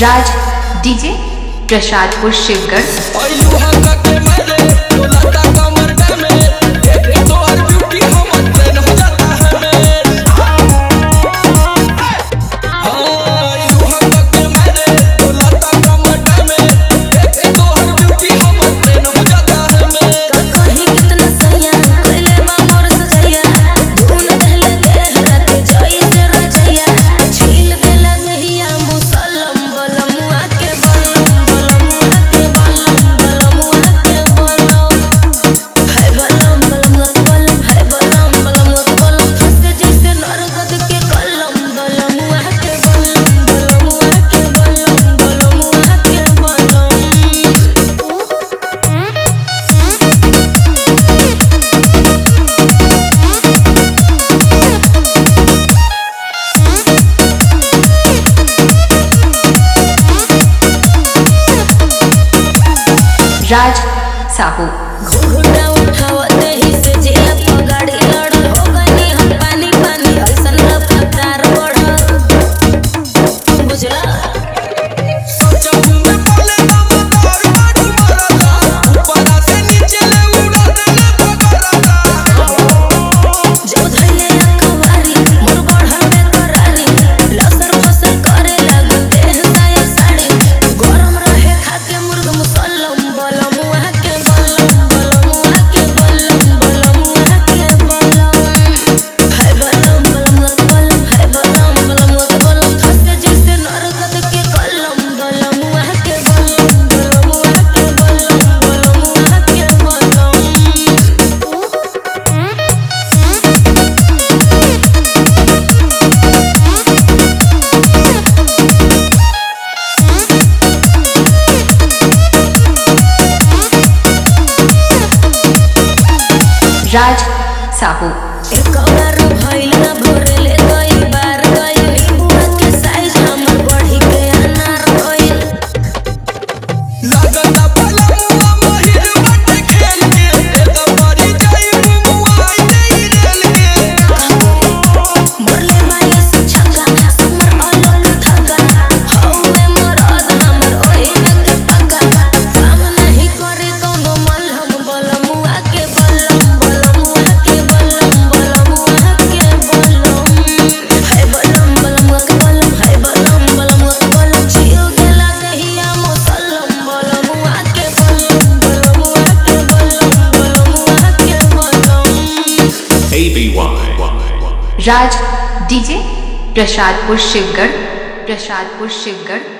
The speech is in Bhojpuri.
राज डीजे प्रसादपुर शिवगढ़। राज साहू घुघुटा उठावते ही से जिया पगाड़ी लड़ हो गनी हम पानी पानी ऐसन रफ्तार बढ़ बुझला जो धइले अखबारी मोर बढ़ावे करारी लसर फसर करे लागल देह साया साड़ी गरम रहे खाके मुर्ग मुसल्लम बलम वहा के बलम बलम वहा के बलम बलम वहा के बलम है बलम बलम बलम है बलम बलम बलम फसे जैसे नरगद के कलम बलम वहा के बलम बलम वहा के बलम बलम वहा के बलम। राज साहू एक बार भइल ना भोरेले गई बार गई नींबुआ के साइज हमर बढ़ी के अनार गइल लागता पलमुआ महिर बट खेल के एदा परी जाई मुमुआ नहीं रेल के मरले माये से छक्का हमर अलग थका हौवे मरद हमर ओही के पक्का काम नहीं करे कोनो मलहम बलमुआ के बलम बलमुआ के बलम बलमुआ के बलम है बलम बलमुआ के बलम है बलम बलमुआ के बलम छियो गेला दहिया मुसल्लम बलमुआ के बलम बलमुआ के बलम बलमुआ के बलम। ABY Raj DJ Prasadpur Shivgarh. प्रसादपुर शिवगढ़।